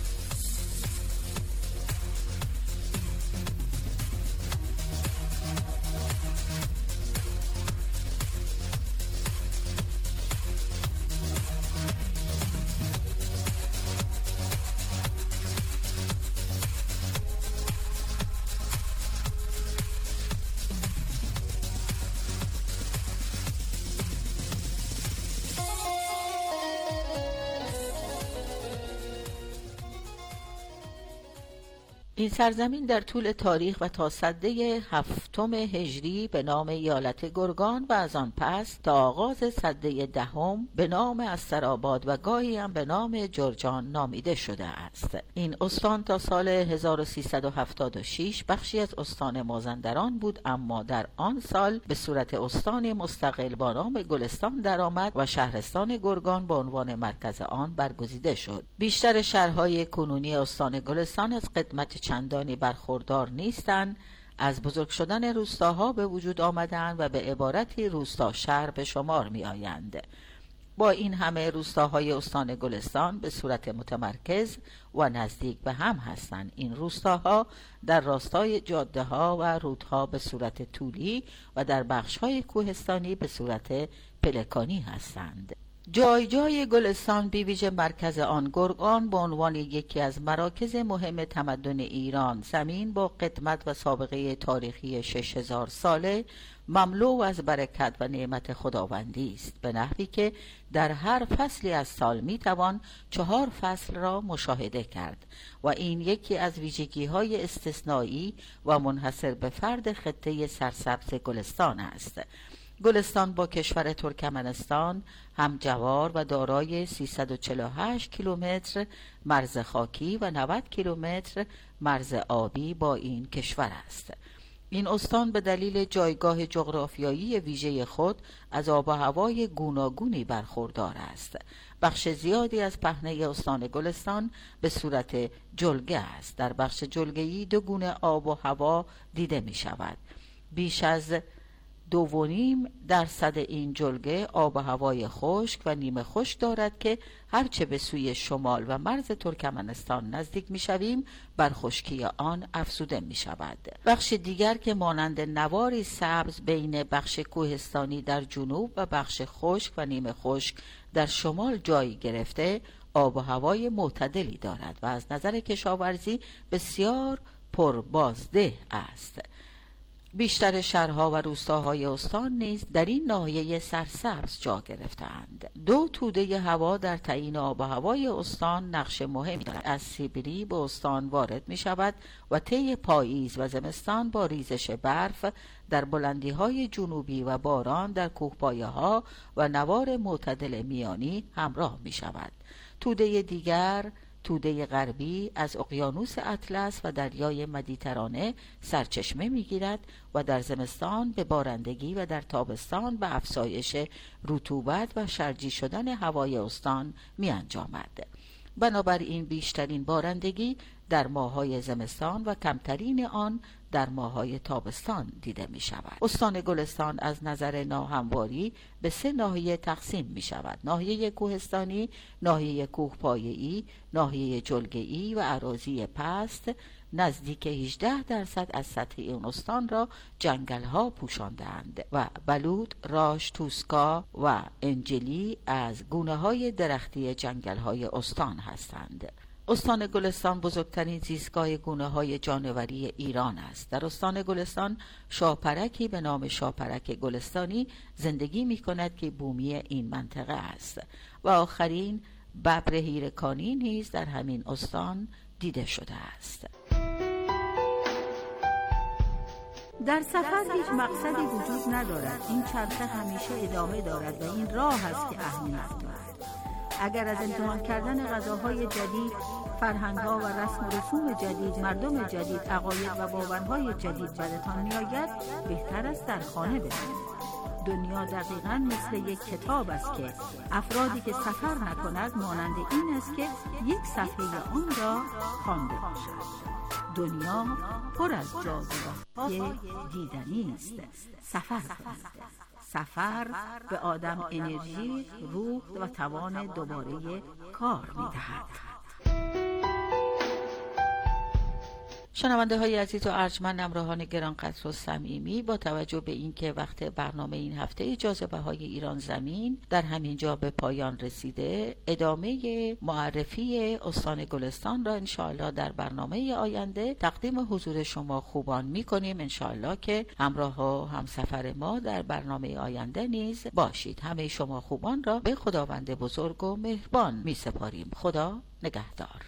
این سرزمین در طول تاریخ و تا سده هفتم هجری به نام ایالت گرگان و از آن پس تا آغاز سده دهم به نام استرآباد و گاهی هم به نام جرجان نامیده شده است. این استان تا سال هزار و سیصد و هفتاد و شش بخشی از استان مازندران بود، اما در آن سال به صورت استان مستقل با نام گلستان درآمد و شهرستان گرگان به عنوان مرکز آن برگزیده شد. بیشتر شهرهای کنونی استان گلستان از قدمت چندانی برخوردار نیستند، از بزرگ شدن روستاها به وجود آمدند و به عبارتی روستا شهر به شمار می آیند. با این همه روستاهای استان گلستان به صورت متمرکز و نزدیک به هم هستند. این روستاها در راستای جاده ها و رودها به صورت طولی و در بخش های کوهستانی به صورت پلکانی هستند. جای جای گلستان بی ویژه مرکز آن گرگان به عنوان یکی از مراکز مهم تمدن ایران زمین با قدمت و سابقه تاریخی شش هزار ساله مملو از برکت و نعمت خداوندی است، به نحوی که در هر فصلی از سال می توان چهار فصل را مشاهده کرد و این یکی از ویژگی های استثنایی و منحصر به فرد خطه سرسبز گلستان است. گلستان با کشور ترکمنستان همجوار و دارای سیصد و چهل و هشت کیلومتر مرز خاکی و نود کیلومتر مرز آبی با این کشور است. این استان به دلیل جایگاه جغرافیایی ویژه خود از آب و هوای گوناگونی برخوردار است. بخش زیادی از پهنه استان گلستان به صورت جلگه است. در بخش جلگه‌ای دو گونه آب و هوا دیده می شود. بیش از دو و نیم درصد این جلگه آب و هوای خشک و نیمه خشک دارد که هرچه به سوی شمال و مرز ترکمنستان نزدیک می شویم بر خشکی آن افزوده می شود. بخش دیگر که مانند نواری سبز بین بخش کوهستانی در جنوب و بخش خشک و نیمه خشک در شمال جای گرفته آب و هوای معتدلی دارد و از نظر کشاورزی بسیار پربازده است. بیشتر شهرها و روستاهای استان نیز در این ناحیه سرسبز جا گرفتند. دو توده هوا در تعیین آب و هوای استان نقش مهمی دارد. از سیبری به استان وارد می شود و طی پاییز و زمستان با ریزش برف در بلندی‌های جنوبی و باران در کوهپایه‌ها و نوار معتدل میانی همراه می شود. توده دیگر توده غربی از اقیانوس اطلس و دریای مدیترانه سرچشمه می‌گیرد و در زمستان به بارندگی و در تابستان به افزایش رطوبت و شرجی شدن هوای استان می‌انجامد. بنابراین بیشترین بارندگی در ماه‌های زمستان و کمترین آن در ماه‌های تابستان دیده می شود. استان گلستان از نظر ناهمواری به سه ناحیه تقسیم می شود: ناحیه کوهستانی، ناحیه کوهپایه‌ای، ناحیه جلگه‌ای و اراضی پست. نزدیک هجده درصد از سطح این استان را جنگل‌ها پوشاندند و بلود، راش، توسکا و انجلی از گونه‌های درختی جنگل‌های استان هستند. استان گلستان بزرگترین زیستگاه گونه‌های جانوری ایران است. در استان گلستان شاپرکی به نام شاپرک گلستانی زندگی می‌کند که بومی این منطقه است و آخرین ببر هیرکانی نیز در همین استان دیده شده است. در سفر هیچ مقصدی وجود ندارد. این چرخه همیشه ادامه دارد و این راه است که اهمیت دارد. اگر از امتحان کردن غذاهای جدید، فرهنگ‌ها و رسم و رسوم جدید، مردم جدید، عقاید و باورهای جدید براتان می‌آید، بهتر است در خانه بمانید. دنیا دقیقاً مثل یک کتاب است که افرادی که سفر نکند مانند این است که یک صفحه آن را خوانده باشد. دنیا پر از جاذبه‌های دیدنی است. سفر کنید. سفر به آدم انرژی، روح و توان دوباره کار می‌دهد. شنونده های عزیز و ارجمند، همراهان گرانقدر و صمیمی، با توجه به اینکه وقت برنامه این هفته جاذبه های ایران زمین در همین جا به پایان رسیده، ادامه معرفی استان گلستان را انشاءالله در برنامه آینده تقدیم حضور شما خوبان می کنیم. انشاءالله که همراه و همسفر ما در برنامه آینده نیز باشید. همه شما خوبان را به خداوند بزرگ و مهربان می سپاریم. خدا نگهدار.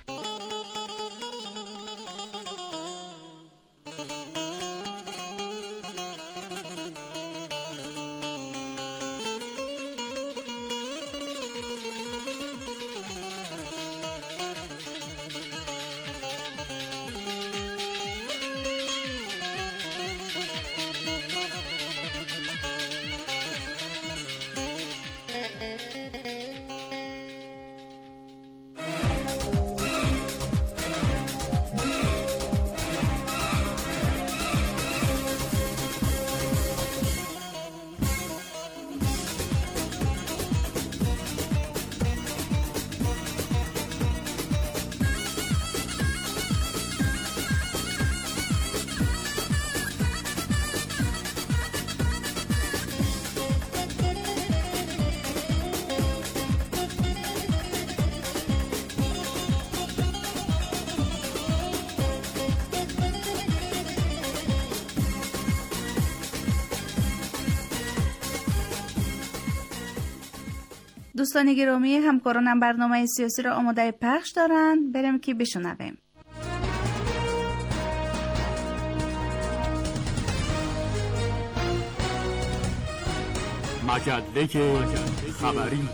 دوستان گرامی، همکارانم برنامه سیاسی را آماده پخش دارند. بریم که بشنویم. مجله خبری.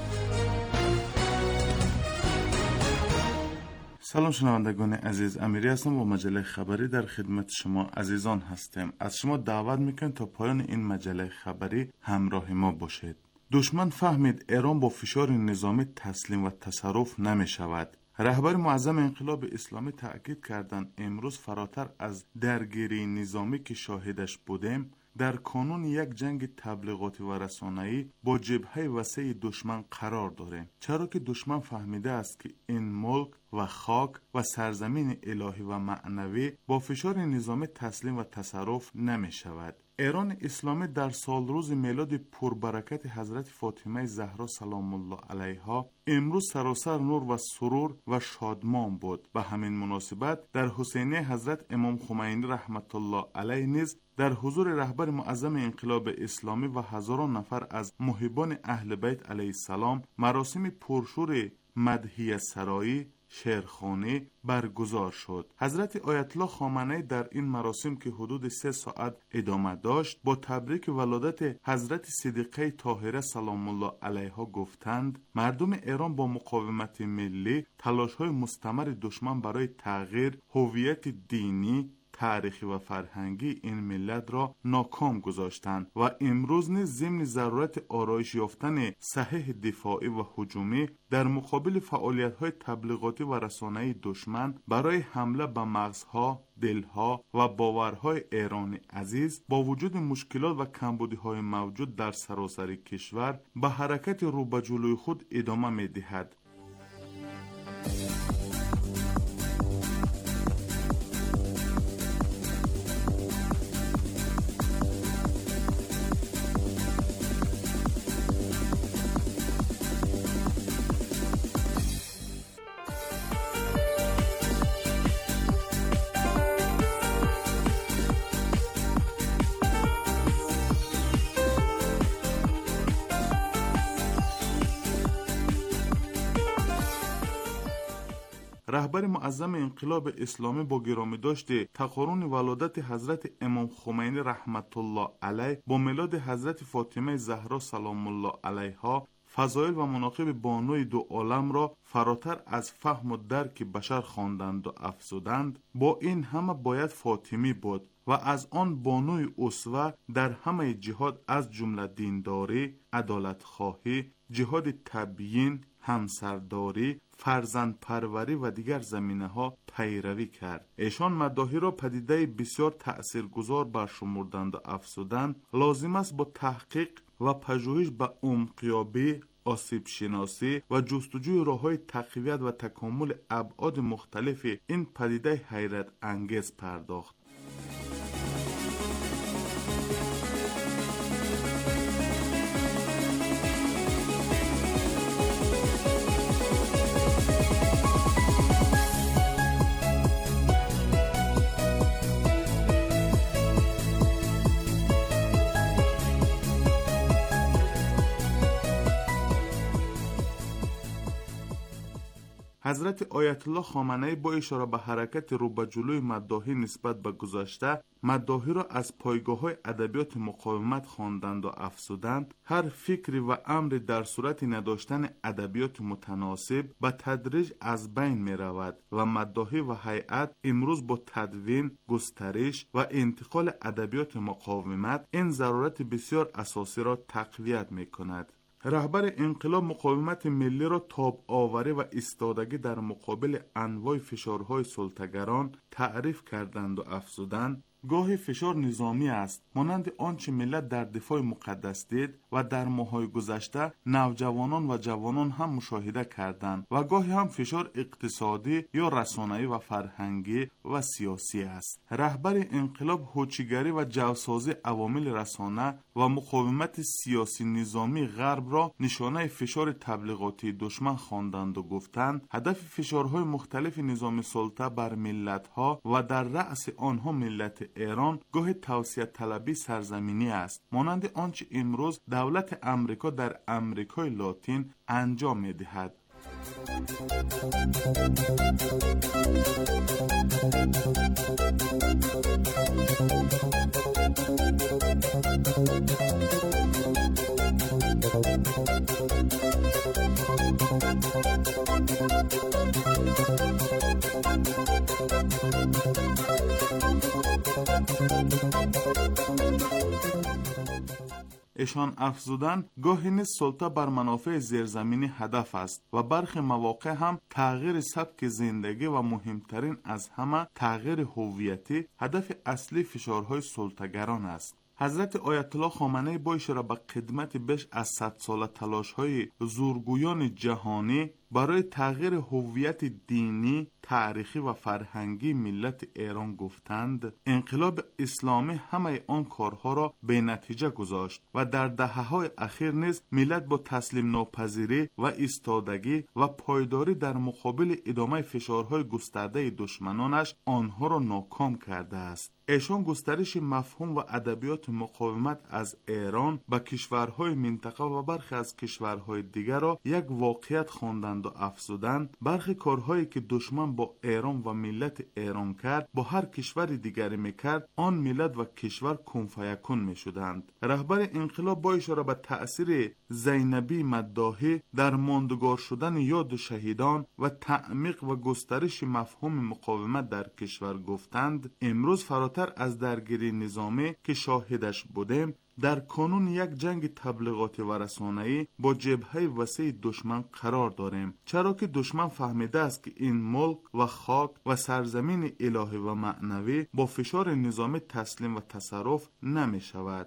سلام شنوندگان عزیز، امیری هستم با مجله خبری در خدمت شما عزیزان هستم. از شما دعوت میکنم تا پایان این مجله خبری همراه ما باشید. دشمن فهمید ایران با فشار نظامی تسلیم و تصرف نمی شود. رهبر معظم انقلاب اسلامی تأکید کردند امروز فراتر از درگیری نظامی که شاهدش بودیم، در کانون یک جنگ تبلیغاتی و رسانه‌ای با جبهه وسیع دشمن قرار داریم، چرا که دشمن فهمیده است که این ملک و خاک و سرزمین الهی و معنوی با فشار نظامی تسلیم و تصرف نمی شود. ایران اسلامی در سال روز میلاد پربرکت حضرت فاطمه زهرا سلام الله علیها امروز سراسر نور و سرور و شادمان بود. به همین مناسبت در حسینیه حضرت امام خمینی رحمت الله علیه نیز در حضور رهبر معظم انقلاب اسلامی و هزاران نفر از محبان اهل بیت علیه السلام مراسم پرشور مدحیه سرایی شعرخوانی برگزار شد. حضرت آیت الله خامنه‌ای در این مراسم که حدود سه ساعت ادامه داشت با تبریک ولادت حضرت صدیقه طاهره سلام الله علیها گفتند مردم ایران با مقاومت ملی تلاش‌های مستمر دشمن برای تغییر هویت دینی، تاریخی و فرهنگی این ملت را ناکام گذاشتند و امروز نیز ضمن ضرورت آرایش یافتن صحیح دفاعی و هجومی در مقابل فعالیت‌های تبلیغاتی و رسانه‌ای دشمن برای حمله به مغزها، دلها و باورهای ایرانی عزیز با وجود مشکلات و کمبودی‌های موجود در سراسر کشور به حرکت رو به جلوی خود ادامه می‌دهد. رهبر معظم انقلاب اسلامی با گرامی داشته تقارن ولادت حضرت امام خمینی رحمت الله علیه با میلاد حضرت فاطمه زهرا سلام الله علیها فضایل و مناقب بانوی دو عالم را فراتر از فهم و درک بشر خواندند و افزودند. با این همه باید فاطمی بود و از آن بانوی اسوه در همه جهات از جمله دینداری، عدالت خواهی، جهاد تبیین، همسرداری، فرزند پروری و دیگر زمینه ها پیروی کرد. ایشان مداحی را پدیده بسیار تأثیرگذار برشمردند و افزودند لازم است با تحقیق و پژوهش به عمقیابی، آسیب شناسی و جستجوی راه‌های تقویت و تکامل ابعاد مختلف این پدیده حیرت انگیز پرداخت. حضرت آیت الله خامنه‌ای با اشاره به حرکت رو به جلوی مداحی نسبت به گذشته، مداحی را از پایگاه‌های ادبیات مقاومت خواندند و افزودند هر فکری و امری در صورت نداشتن ادبیات متناسب به تدریج از بین می رود و مداحی و هیئت امروز با تدوین، گسترش و انتقال ادبیات مقاومت این ضرورت بسیار اساسی را تقویت می کند. رهبر انقلاب مقاومت ملی را تاب آوری و ایستادگی در مقابل انواع فشارهای سلطه‌گران تعریف کردند و افزودند گاهی فشار نظامی است مانند آنچه ملت در دفاع مقدس دید و در ماه‌های گذشته نوجوانان و جوانان هم مشاهده کردند و گاهی هم فشار اقتصادی یا رسانه‌ای و فرهنگی و سیاسی است. رهبر انقلاب هوچیگری و جوسازی عوامل رسانه و مقاومت سیاسی نظامی غرب را نشانه فشار تبلیغاتی دشمن خواندند و گفتند هدف فشارهای مختلف نظام سلطه بر ملت‌ها و در رأس آنها ملت ایران گاه توسعه طلبی سرزمینی است مانند آنچه امروز دولت امریکا در امریکای لاتین انجام می‌دهد. ایشان افزودند گاهی نیز سلطه بر منافع زیرزمینی هدف است و برخی مواقع هم تغییر سبک زندگی و مهمترین از همه تغییر هویتی هدف اصلی فشارهای سلطه‌گران است. حضرت آیت الله خامنه‌ای با اشاره به خدمت بیش از صد ساله تلاش‌های زورگویان جهانی برای تغییر هویت دینی، تاریخی و فرهنگی ملت ایران گفتند انقلاب اسلامی همه آن کارها را به نتیجه گذاشت و در دهه‌های اخیر نیز ملت با تسلیم ناپذیری و ایستادگی و پایداری در مقابل ادامه فشارهای گسترده دشمنانش آنها را ناکام کرده است. ایشان گسترش مفهوم و ادبیات مقاومت از ایران به کشورهای منطقه و برخی از کشورهای دیگر را یک واقعیت خواندند و افزودند برخی کارهایی که دشمن با ایران و ملت ایران کرد با هر کشور دیگری میکرد آن ملت و کشور کن فیکون میشدند. رهبر انقلاب با اشاره به تأثیر زینبی مداحی در ماندگار شدن یاد شهیدان و تعمیق و گسترش مفهوم مقاومت در کشور گفتند امروز فراتر از درگیری نظامی که شاهدش بودیم در کانون یک جنگ تبلیغاتی و رسانه‌ای با جبهه وسیع دشمن قرار داریم چرا که دشمن فهمیده است که این ملک و خاک و سرزمین الهی و معنوی با فشار نظامی تسلیم و تصرف نمی شود.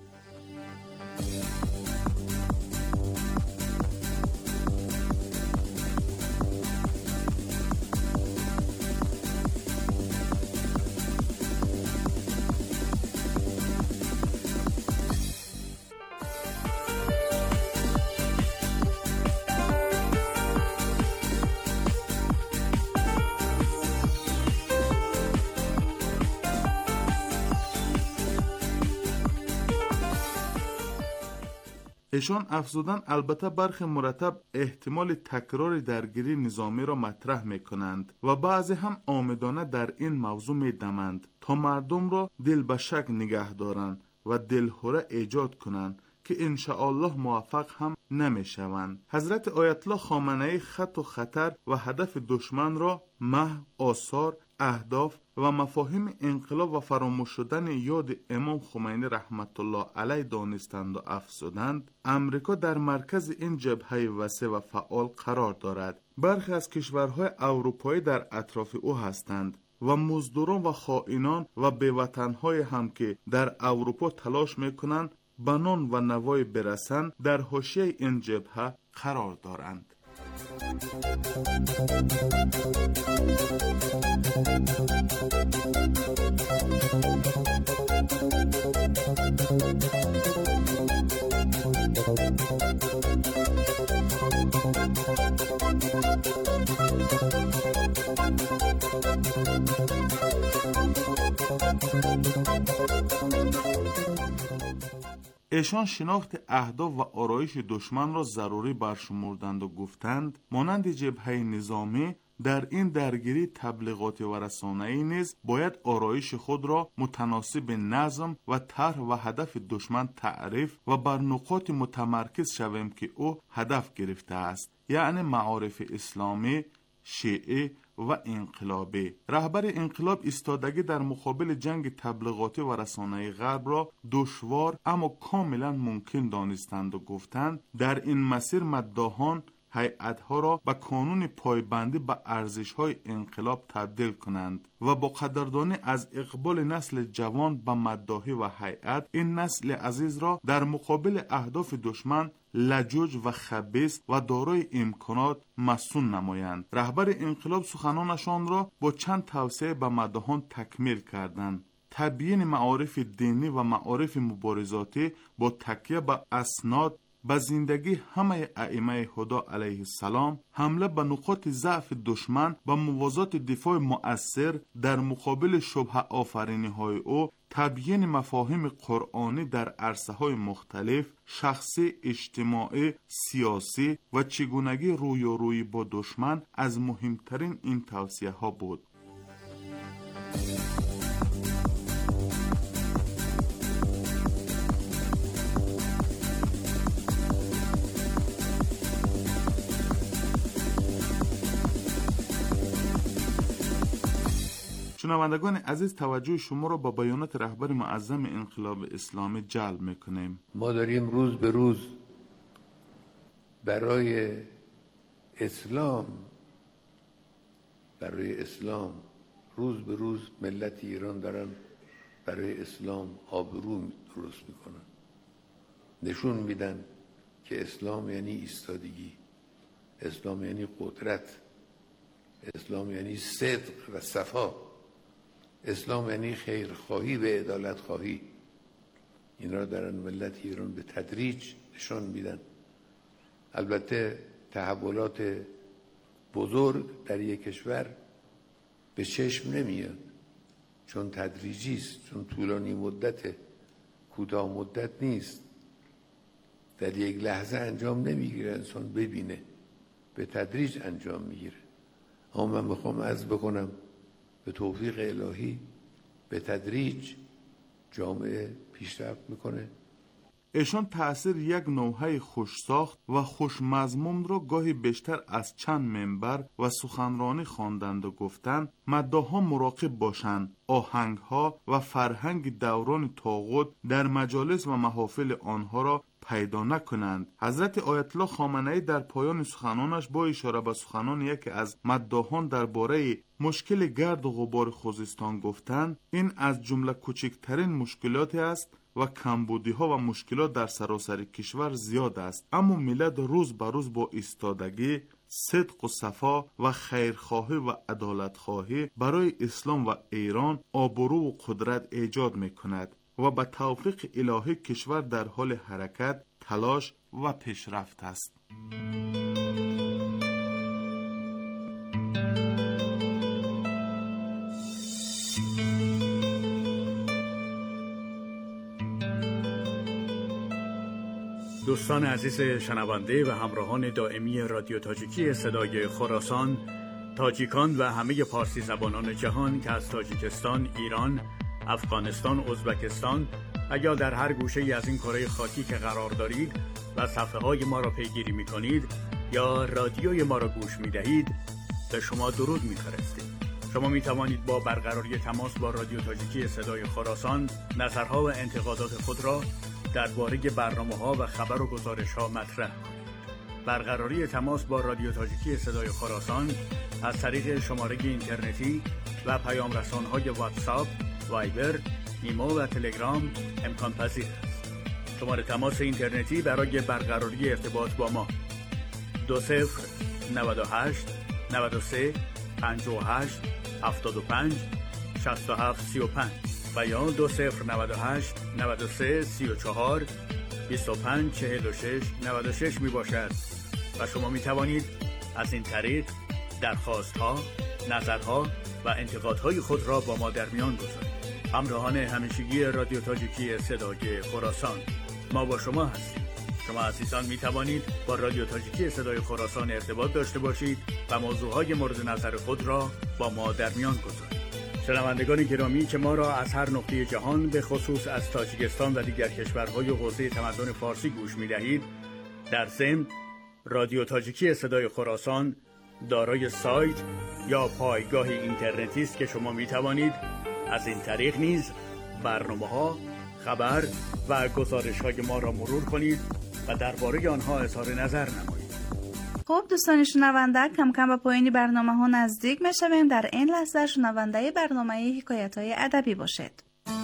ایشان افزودن البته برخی مرتب احتمال تکرار درگیری نظامی را مطرح می کنند و بعضی هم آمدانه در این موضوع می دمند تا مردم را دل به شک نگه دارند و دلهره ایجاد کنند که انشاءالله موفق هم نمی شوند. حضرت آیت الله خامنه‌ای خط و خطر و هدف دشمن را محو، آثار اهداف و مفاهیم انقلاب و فراموش شدن یاد امام خمینی رحمت الله علیه دانستند و افزودند، امریکا در مرکز این جبهه وسیع و فعال قرار دارد. برخی از کشورهای اروپایی در اطراف او هستند و مزدوران و خائنان و بیوطنهای هم که در اروپا تلاش میکنند به نان و نوای برسند در حاشیه این جبهه قرار دارند. ایشان شناخت اهداف و آرایش دشمن را ضروری برشمردند و گفتند مانند جبهه نظامی در این درگیری تبلیغاتی و رسانه‌ای نیز باید آرایش خود را متناسب نظم و طرح و هدف دشمن تعریف و بر نقاط متمرکز شویم که او هدف گرفته است، یعنی معارف اسلامی، شیعه و انقلابی. رهبر انقلاب ایستادگی در مقابل جنگ تبلیغاتی و رسانه‌ای غرب را دشوار اما کاملا ممکن دانستند و گفتند در این مسیر مداحان هیئت‌ها را به کانون پایبندی به ارزش‌های انقلاب تبدیل کنند و با قدردانی از اقبال نسل جوان به مداحی و هیئت، این نسل عزیز را در مقابل اهداف دشمن لجوج و خبیث و دارای امکانات مسون نمایند. رهبر انقلاب سخنانشان را با چند توصیه به مداحان تکمیل کردند: تبیین معارف دینی و معارف مبارزاتی با تکیه به اسناد به زندگی همه ائمه هدا علیه السلام، حمله به نقاط ضعف دشمن و موازات دفاع مؤثر در مقابل شبهه آفرینی های او، تبیین مفاهیم قرآنی در عرصه های مختلف، شخصی، اجتماعی، سیاسی و چگونگی رویارویی با دشمن از مهمترین این توصیه ها بود. شنوندگان عزیز، توجه شما را با بیانات رهبر معظم انقلاب اسلامی جلب میکنیم. ما داریم روز به روز برای اسلام برای اسلام روز به روز ملت ایران دارن برای اسلام آبرو درست میکنن، نشون میدن که اسلام یعنی ایستادگی، اسلام یعنی قدرت، اسلام یعنی صدق و صفا، اسلام یعنی خیرخواهی و عدالت خواهی. این را دارن ملت ایران به تدریج نشان میدن. البته تحولات بزرگ در یک کشور به چشم نمیاد، چون تدریجی است، چون طولانی مدت، کوتاه مدت نیست، در یک لحظه انجام نمیگیره، انسان ببینه، به تدریج انجام میگیره. اما من میخوام عرض بکنم به توفیق الهی به تدریج جامعه پیشرفت میکنه. ایشان تأثیر یک نوحه خوش ساخت و خوش مضمون را گاهی بیشتر از چند منبر و سخنرانی خواندند و گفتند مداحان مراقب باشند آهنگ ها و فرهنگ دوران طاغوت در مجالس و محافل آنها را پیدا نکنند. حضرت آیت الله خامنه‌ای در پایان سخنانش با اشاره به سخنان یکی از مداحان درباره مشکل گرد و غبار خوزستان گفتند این از جمله کوچکترین مشکلاتی است و کمبودی ها و مشکلات در سراسر کشور زیاد است، اما ملت روز به روز با ایستادگی، صدق و صفا و خیرخواهی و عدالتخواهی برای اسلام و ایران آبرو و قدرت ایجاد می کند و به توفیق الهی کشور در حال حرکت، تلاش و پیشرفت است. دوستان عزیز شنونده و همراهان دائمی رادیو تاجیکی صدای خراسان، تاجیکان و همه پارسی زبانان جهان که از تاجیکستان، ایران، افغانستان، ازبکستان و یا در هر گوشه ای از این کره خاکی که قرار دارید و صفحه های ما را پیگیری می کنید یا رادیوی ما را گوش می دهید، به شما درود می فرستیم. شما می توانید با برقراری تماس با رادیو تاجیکی صدای خراسان نظرها و انتقادات خود را درباره برنامه‌ها و خبر و گزارش‌ها مطرح کنید. برقراری تماس با رادیو تاجیکی صدای خراسان از طریق شماره اینترنتی و پیام رسان‌های واتساپ، وایبر، ایمو و تلگرام امکان پذیر است. شماره تماس اینترنتی برای برقراری ارتباط با ما دو صفر نود و هشت نود و سه پنجاه و هشت هفتاد و پنج شصت و هفت سی و پنج و یا دو صفر نود و هشت نود و سه سی و چهار بیست و پنج چهل و شش نود و شش می باشد و شما می توانید از این طریق درخواست‌ها، نظرها و انتقادهای خود را با ما در میان گذارید. همراهان همیشگی رادیو تاجیکی صدای خراسان، ما با شما هستیم. شما عزیزان می توانید با رادیو تاجیکی صدای خراسان ارتباط داشته باشید و موضوعهای مورد نظر خود را با ما در میان گذارید. شنوندگان گرامی که ما را از هر نقطه جهان به خصوص از تاجیکستان و دیگر کشورهای حوزه تمدن فارسی گوش می دهید، در ضمن رادیو تاجیکی صدای خراسان دارای سایت یا پایگاه اینترنتی است که شما می توانید از این طریق نیز برنامه‌ها، خبر و گزارش‌های ما را مرور کنید و درباره آنها اظهار نظر نمایید. خب دوستان شنونده، کم کم به پایان برنامه ها نزدیک میشویم. در این لحظه شنونده برنامه حکایت های ادبی باشید.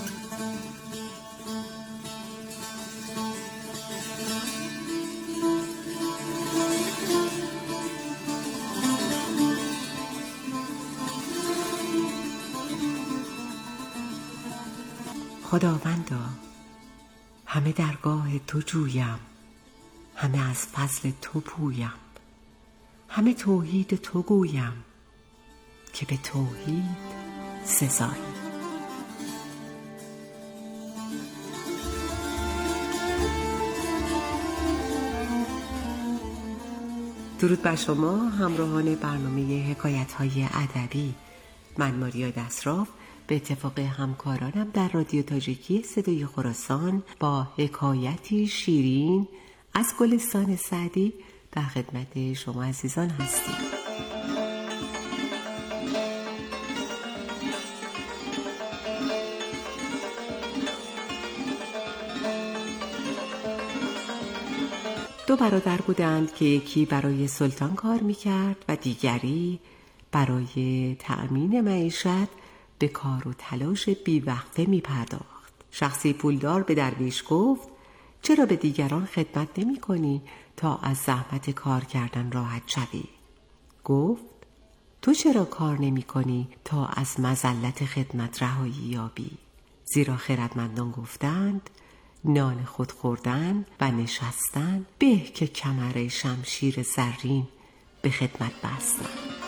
خداوندا، همه درگاه تو جویم، همه از فضل تو پویم، همه توحید تو گویم که به توحید سزایی. درود بر شما همراهان برنامه حکایت‌های ادبی. من ماریا دسراف به اتفاق همکارانم در رادیو تاجیکی صدای خراسان با حکایتی شیرین از گلستان سعدی در خدمت شما عزیزان هستیم. دو برادر بودند که یکی برای سلطان کار میکرد و دیگری برای تأمین معیشت به کار و تلاش بیوقفه می پرداخت. شخصی پولدار به درویش گفت: چرا به دیگران خدمت نمی کنی تا از زحمت کار کردن راحت شوی؟ گفت: تو چرا کار نمی کنی تا از مذلت خدمت رهایی یابی؟ زیرا خردمندان گفتند نان خود خوردن و نشستن به که کمر شمشیر زرین به خدمت بستن.